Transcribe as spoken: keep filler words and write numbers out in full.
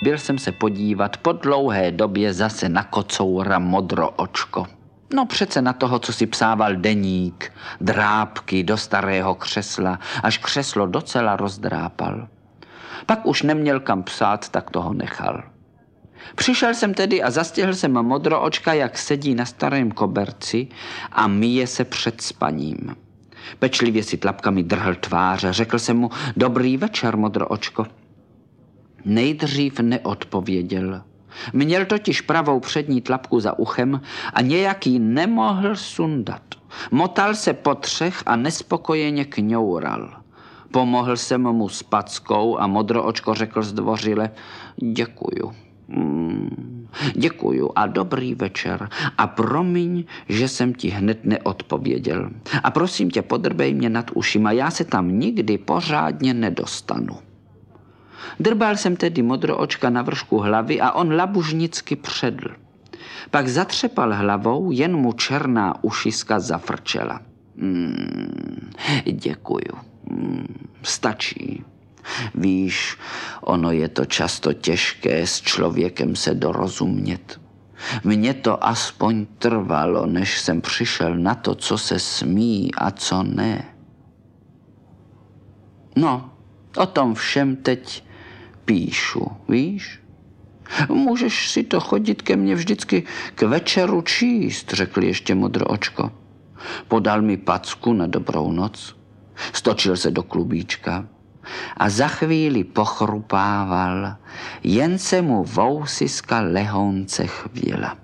Byl jsem se podívat po dlouhé době zase na kocoura Modroočko. No přece na toho, co si psával deník, drápky do starého křesla, až křeslo docela rozdrápal. Pak už neměl kam psát, tak toho nechal. Přišel jsem tedy a zastihl jsem Modroočka, jak sedí na starém koberci a myje se před spaním. Pečlivě si tlapkami drhl tváře. Řekl jsem mu, dobrý večer, Modroočko. Nejdřív neodpověděl. Měl totiž pravou přední tlapku za uchem a nějaký nemohl sundat. Motal se po třech a nespokojeně kňoural. Pomohl jsem mu s packou a Modroočko řekl zdvořile, děkuju. Hmm, děkuju a dobrý večer a promiň, že jsem ti hned neodpověděl. A prosím tě, podrbej mě nad ušima, já se tam nikdy pořádně nedostanu. Drbal jsem tedy Modroočka na vršku hlavy a on labužnicky předl. Pak zatřepal hlavou, jen mu černá ušiska zafrčela. Hmm, děkuju, hmm, stačí. Víš, ono je to často těžké s člověkem se dorozumět. Mně to aspoň trvalo, než jsem přišel na to, co se smí a co ne. No, o tom všem teď píšu, víš? Můžeš si to chodit ke mně vždycky k večeru číst, řekl ještě Modroočko. Podal mi packu na dobrou noc, stočil se do klubíčka a za chvíli pochrupával, jen se mu vousiska lehounce chvěla.